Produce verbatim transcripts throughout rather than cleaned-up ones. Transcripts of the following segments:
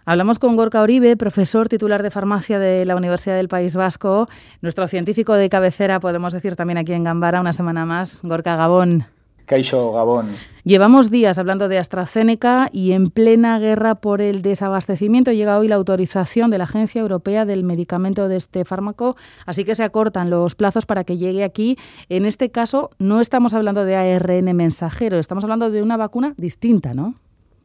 Hablamos con Gorka Uribe, profesor titular de farmacia de la Universidad del País Vasco, nuestro científico de cabecera, podemos decir también aquí en Gambara, una semana más. Gorka, Gabón. Kaixo, Gabón. Llevamos días hablando de AstraZeneca y en plena guerra por el desabastecimiento llega hoy la autorización de la Agencia Europea del Medicamento de este fármaco, así que se acortan los plazos para que llegue aquí. En este caso no estamos hablando de A R N mensajero, estamos hablando de una vacuna distinta, ¿no?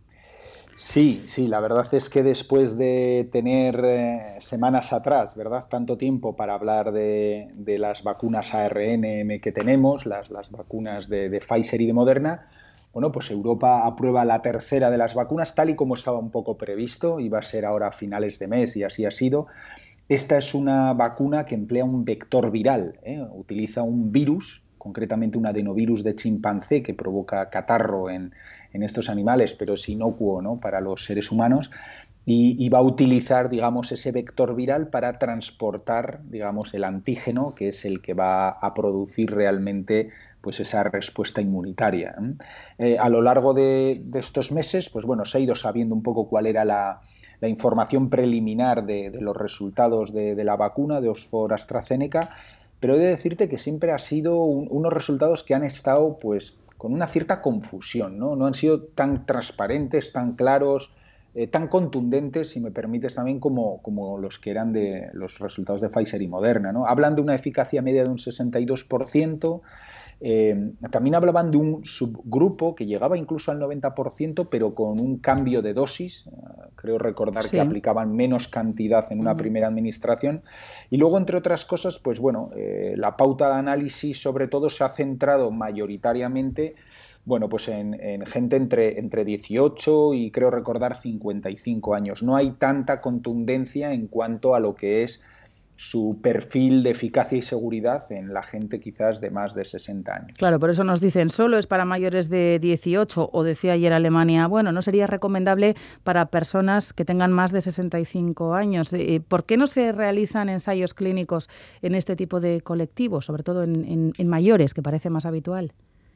Sí, sí, la verdad es que después de tener eh, semanas atrás, ¿verdad?, tanto tiempo para hablar de, de las vacunas A R N que tenemos, las, las vacunas de, de Pfizer y de Moderna, bueno, pues Europa aprueba la tercera de las vacunas, tal y como estaba un poco previsto, iba a ser ahora a finales de mes y así ha sido. Esta es una vacuna que emplea un vector viral, ¿eh? Utiliza un virus, concretamente un adenovirus de chimpancé que provoca catarro en, en estos animales, pero es inocuo, ¿no?, para los seres humanos, y, y va a utilizar, digamos, ese vector viral para transportar, digamos, el antígeno, que es el que va a producir realmente pues esa respuesta inmunitaria. Eh, a lo largo de, de estos meses, pues bueno, se ha ido sabiendo un poco cuál era la, la información preliminar de, de los resultados de, de la vacuna de Oxford AstraZeneca, pero he de decirte que siempre ha sido un, unos resultados que han estado pues con una cierta confusión, ¿no? No han sido tan transparentes, tan claros, eh, tan contundentes, si me permites, también como, como los que eran de los resultados de Pfizer y Moderna, ¿no? Hablan de una eficacia media de un sesenta y dos por ciento. Eh, también hablaban de un subgrupo que llegaba incluso al noventa por ciento, pero con un cambio de dosis. Eh, creo recordar sí. que aplicaban menos cantidad en una uh-huh. primera administración. Y luego, entre otras cosas, pues bueno, eh, la pauta de análisis sobre todo se ha centrado mayoritariamente, bueno, pues en, en gente entre, entre dieciocho y creo recordar cincuenta y cinco años. No hay tanta contundencia en cuanto a lo que es su perfil de eficacia y seguridad en la gente quizás de más de sesenta años. Claro, por eso nos dicen, solo es para mayores de dieciocho, o decía ayer Alemania, bueno, no sería recomendable para personas que tengan más de sesenta y cinco años. ¿Por qué no se realizan ensayos clínicos en este tipo de colectivos, sobre todo en, en, en mayores, que parece más habitual?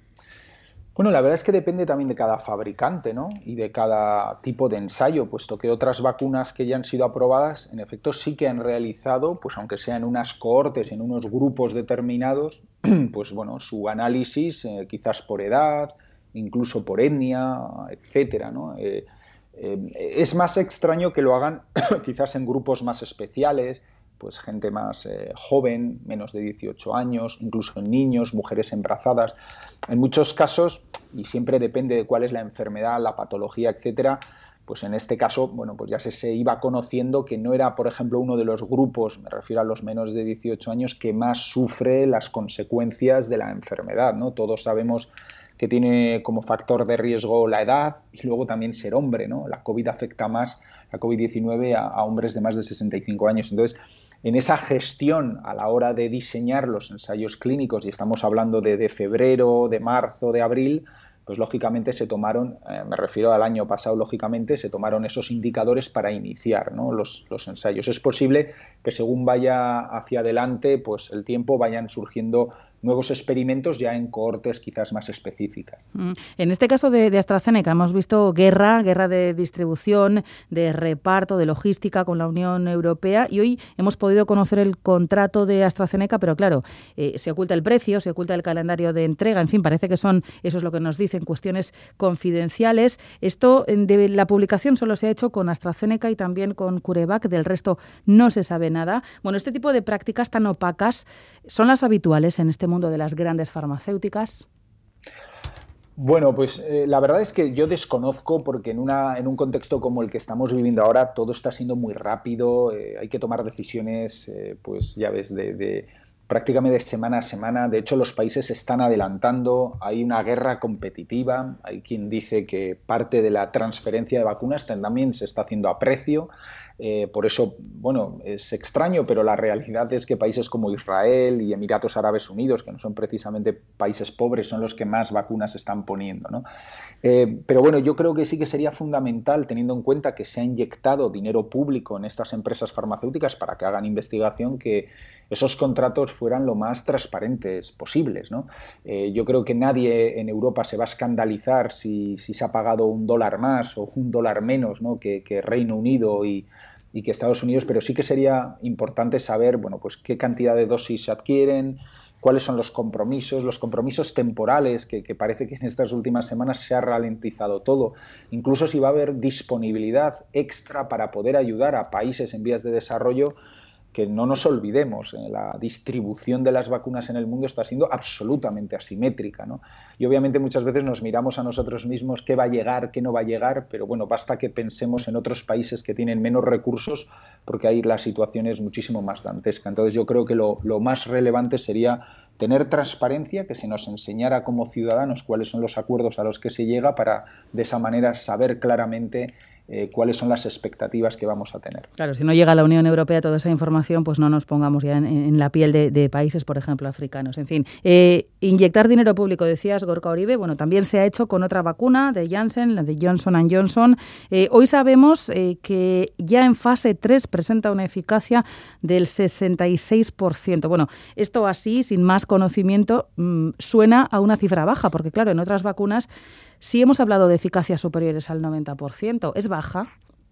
Bueno, la verdad es que depende también de cada fabricante, ¿no?, y de cada tipo de ensayo, puesto que otras vacunas que ya han sido aprobadas, en efecto, sí que han realizado, pues aunque sea en unas cohortes, en unos grupos determinados, pues bueno, su análisis, eh, quizás por edad, incluso por etnia, etcétera, ¿no? Eh, eh, es más extraño que lo hagan quizás en grupos más especiales, pues gente más eh, joven, menos de dieciocho años, incluso en niños, mujeres embarazadas. En muchos casos, y siempre depende de cuál es la enfermedad, la patología, etcétera, pues en este caso, bueno, pues ya se, se iba conociendo que no era, por ejemplo, uno de los grupos, me refiero a los menores de dieciocho años, que más sufre las consecuencias de la enfermedad, ¿no? Todos sabemos que tiene como factor de riesgo la edad y luego también ser hombre, ¿no? La COVID afecta más, la COVID diecinueve, a, a hombres de más de sesenta y cinco años. Entonces, en esa gestión a la hora de diseñar los ensayos clínicos, y estamos hablando de, de febrero, de marzo, de abril, pues lógicamente se tomaron, eh, me refiero al año pasado, lógicamente, se tomaron esos indicadores para iniciar, ¿no?, los, los ensayos. Es posible que según vaya hacia adelante, pues el tiempo vayan surgiendo nuevos experimentos ya en cohortes quizás más específicas. En este caso de, de AstraZeneca hemos visto guerra, guerra de distribución, de reparto, de logística con la Unión Europea, y hoy hemos podido conocer el contrato de AstraZeneca, pero claro, eh, se oculta el precio, se oculta el calendario de entrega, en fin, parece que son, eso es lo que nos dicen, cuestiones confidenciales. Esto de la publicación solo se ha hecho con AstraZeneca y también con CureVac, del resto no se sabe nada. Bueno, este tipo de prácticas tan opacas son las habituales en este mundo de las grandes farmacéuticas. Bueno, pues eh, la verdad es que yo desconozco, porque en, una, en un contexto como el que estamos viviendo ahora todo está siendo muy rápido, eh, hay que tomar decisiones, eh, pues ya ves, de, de prácticamente de semana a semana. De hecho, los países se están adelantando, hay una guerra competitiva, hay quien dice que parte de la transferencia de vacunas también se está haciendo a precio. Eh, por eso, bueno, es extraño, pero la realidad es que países como Israel y Emiratos Árabes Unidos, que no son precisamente países pobres, son los que más vacunas están poniendo, ¿no? Eh, pero bueno, yo creo que sí que sería fundamental, teniendo en cuenta que se ha inyectado dinero público en estas empresas farmacéuticas para que hagan investigación, que, esos contratos fueran lo más transparentes posibles, ¿no? Eh, yo creo que nadie en Europa se va a escandalizar si, si se ha pagado un dólar más o un dólar menos, ¿no? que, que Reino Unido y, y que Estados Unidos, pero sí que sería importante saber, bueno, pues qué cantidad de dosis se adquieren, cuáles son los compromisos, los compromisos temporales, que, que parece que en estas últimas semanas se ha ralentizado todo, incluso si va a haber disponibilidad extra para poder ayudar a países en vías de desarrollo, que no nos olvidemos, eh, la distribución de las vacunas en el mundo está siendo absolutamente asimétrica, ¿no? Y obviamente muchas veces nos miramos a nosotros mismos qué va a llegar, qué no va a llegar, pero bueno, basta que pensemos en otros países que tienen menos recursos, porque ahí la situación es muchísimo más dantesca. Entonces yo creo que lo, lo más relevante sería tener transparencia, que se nos enseñara como ciudadanos cuáles son los acuerdos a los que se llega para de esa manera saber claramente Eh, cuáles son las expectativas que vamos a tener. Claro, si no llega a la Unión Europea toda esa información, pues no nos pongamos ya en, en la piel de, de países, por ejemplo, africanos. En fin, eh, inyectar dinero público, decías, Gorka Uribe, bueno, también se ha hecho con otra vacuna de Janssen, la de Johnson and Johnson. Eh, hoy sabemos eh, que ya en fase tres presenta una eficacia del sesenta y seis por ciento. Bueno, esto así, sin más conocimiento, mmm, suena a una cifra baja, porque claro, en otras vacunas sí hemos hablado de eficacias superiores al noventa por ciento. ¿Es baja?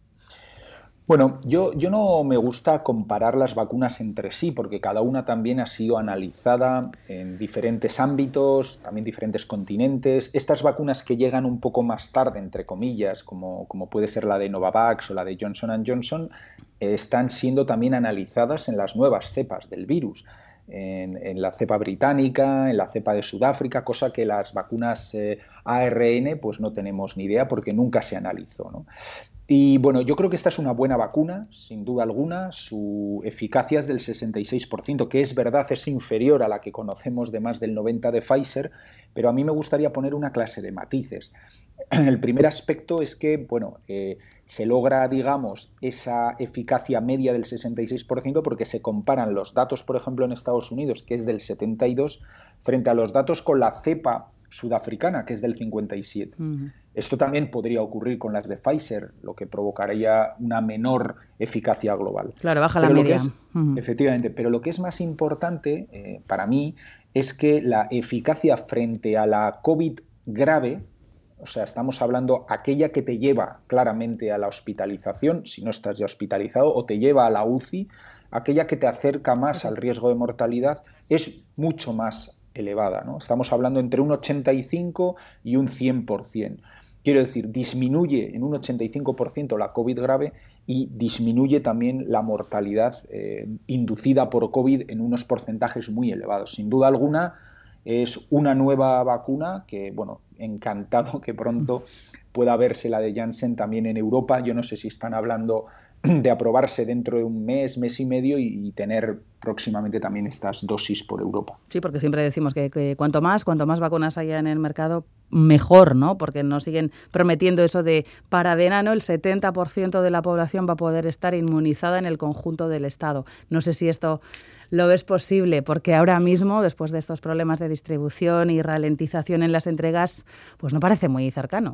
Bueno, yo, yo no me gusta comparar las vacunas entre sí, porque cada una también ha sido analizada en diferentes ámbitos, también diferentes continentes. Estas vacunas que llegan un poco más tarde, entre comillas, como, como puede ser la de Novavax o la de Johnson and Johnson, eh, están siendo también analizadas en las nuevas cepas del virus. En, en la cepa británica, en la cepa de Sudáfrica, cosa que las vacunas eh, A R N pues no tenemos ni idea porque nunca se analizó, ¿no? Y bueno, yo creo que esta es una buena vacuna, sin duda alguna. Su eficacia es del sesenta y seis por ciento, que es verdad, es inferior a la que conocemos de más del noventa por ciento de Pfizer, pero a mí me gustaría poner una clase de matices. El primer aspecto es que, bueno, eh, se logra, digamos, esa eficacia media del sesenta y seis por ciento porque se comparan los datos, por ejemplo, en Estados Unidos, que es del setenta y dos por ciento, frente a los datos con la cepa sudafricana, que es del cincuenta y siete por ciento. Uh-huh. Esto también podría ocurrir con las de Pfizer, lo que provocaría una menor eficacia global. Claro, baja la media. Es, uh-huh. Efectivamente, pero lo que es más importante eh, para mí es que la eficacia frente a la COVID grave, o sea, estamos hablando aquella que te lleva claramente a la hospitalización, si no estás ya hospitalizado, o te lleva a la U C I, aquella que te acerca más al riesgo de mortalidad, es mucho más elevada, ¿no? Estamos hablando entre un ochenta y cinco y un cien por ciento. Quiero decir, disminuye en un ochenta y cinco por ciento la COVID grave y disminuye también la mortalidad eh, inducida por COVID en unos porcentajes muy elevados. Sin duda alguna, es una nueva vacuna que, bueno, encantado que pronto pueda verse la de Janssen también en Europa. Yo no sé si están hablando de aprobarse dentro de un mes, mes y medio y, y tener próximamente también estas dosis por Europa. Sí, porque siempre decimos que, que cuanto más, cuanto más vacunas haya en el mercado, mejor, ¿no? Porque nos siguen prometiendo eso de para verano el setenta por ciento de la población va a poder estar inmunizada en el conjunto del Estado. No sé si esto lo ves posible, porque ahora mismo, después de estos problemas de distribución y ralentización en las entregas, pues no parece muy cercano.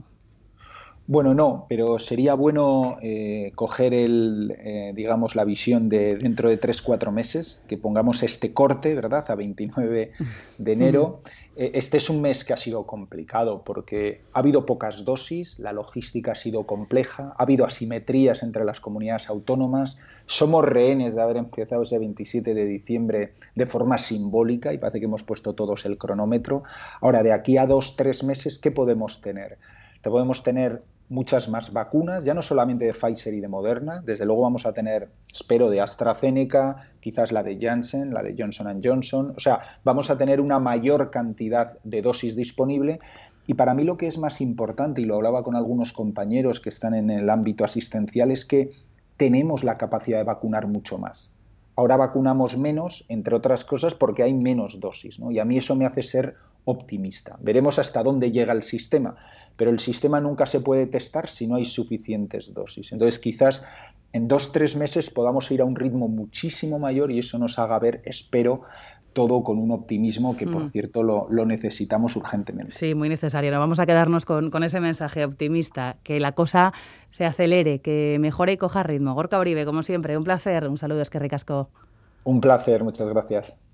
Bueno, no, pero sería bueno eh, coger el, eh, digamos, la visión de dentro de tres, cuatro meses, que pongamos este corte, ¿verdad?, a veintinueve de enero. Eh, este es un mes que ha sido complicado porque ha habido pocas dosis, la logística ha sido compleja, ha habido asimetrías entre las comunidades autónomas, somos rehenes de haber empezado ese veintisiete de diciembre de forma simbólica y parece que hemos puesto todos el cronómetro. Ahora, de aquí a dos, tres meses, ¿qué podemos tener? Te podemos tener muchas más vacunas, ya no solamente de Pfizer y de Moderna, desde luego vamos a tener, espero, de AstraZeneca, quizás la de Janssen, la de Johnson and Johnson, o sea, vamos a tener una mayor cantidad de dosis disponible y para mí lo que es más importante, y lo hablaba con algunos compañeros que están en el ámbito asistencial, es que tenemos la capacidad de vacunar mucho más. Ahora vacunamos menos, entre otras cosas, porque hay menos dosis, ¿no? Y a mí eso me hace ser optimista. Veremos hasta dónde llega el sistema, pero el sistema nunca se puede testar si no hay suficientes dosis. Entonces, quizás en dos, tres meses podamos ir a un ritmo muchísimo mayor y eso nos haga ver, espero, todo con un optimismo que, por mm. cierto, lo, lo necesitamos urgentemente. Sí, muy necesario. No vamos a quedarnos con, con ese mensaje optimista, que la cosa se acelere, que mejore y coja ritmo. Gorka Uribe, como siempre, un placer. Un saludo, eskerrik asko. Un placer, muchas gracias.